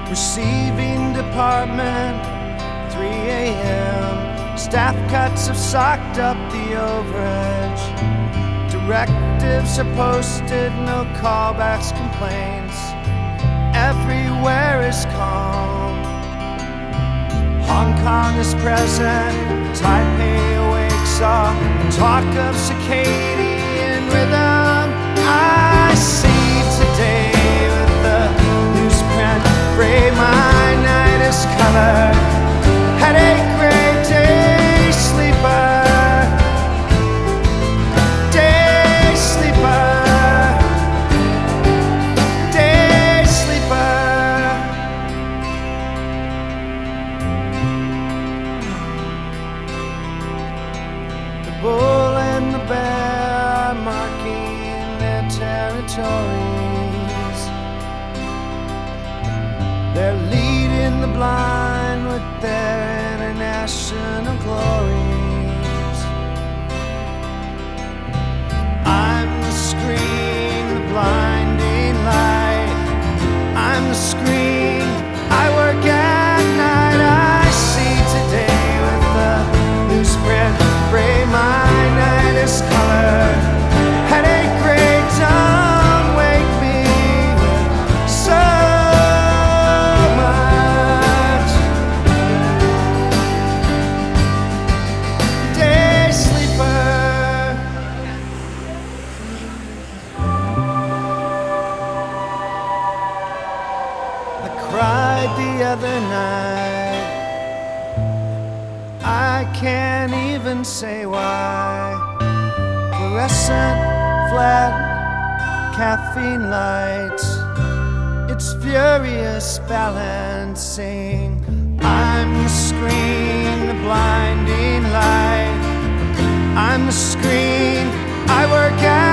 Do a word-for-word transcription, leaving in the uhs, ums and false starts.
Receiving department, three a m Staff cuts have socked up the overage. Directives are posted, no callbacks, complaints. Everywhere is calm. Hong Kong is present, Taipei awakes all talk of circadian rhythm. I see today with the newsprint gray, my night is colored. Headache, gray, day sleeper. Day sleeper. Day sleeper. The bull and the bear are marking their territories. They're leading the blind with their international glories. I'm the screen, the blinding light. I'm the screen, I work at night. I see today with the newsprint gray, my night is colored. Headache, gray, don't wake me with so much. Day sleeper. I cried the other night. I can't even say why. Fluorescent, flat, caffeine lights. It's furious balancing. I'm the screen, the blinding light. I'm the screen, I work at